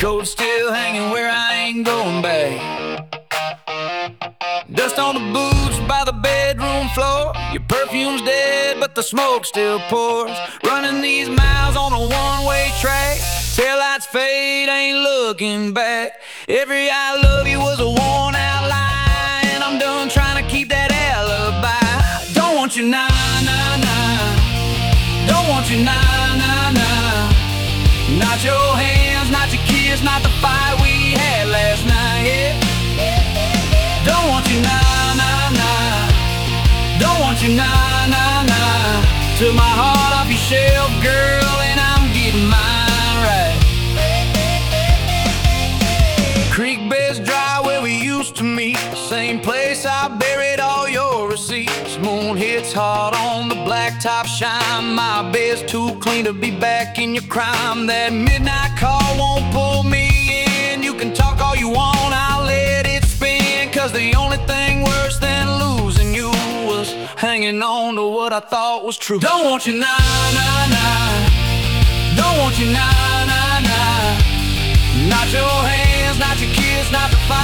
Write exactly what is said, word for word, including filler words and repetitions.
Coat still hanging where I ain't going back. Dust on the boots by the bedroom floor. Your perfume's dead, but the smoke still pours. Running these miles on a one-way track. Taillights fade, ain't looking back. Every I love you was a worn-out lie, and I'm done trying to keep that alibi. Don't want you, nah, nah, nah. Don't want you, nah, nah, nah. Not your hands, not your kiss, not the fight we had last night, yeah. Don't want you, nah, nah, nah. Don't want you, nah, nah, nah. Took my heart off your shelf, girl, and I'm getting mine right. Creek bed's dry where we used to meet. Same place I buried all your receipts. Moon hits hard on the blacktop shine. My bed's too clean to be back in your crime. That midnight call won't pull me in. You can talk all you want, I'll let it spin. Cause the only thing worse than losing you was hanging on to what I thought was true. Don't want you, nah, nah, nah. Don't want you, nah, nah, nah. Not your hands, not your kiss, not the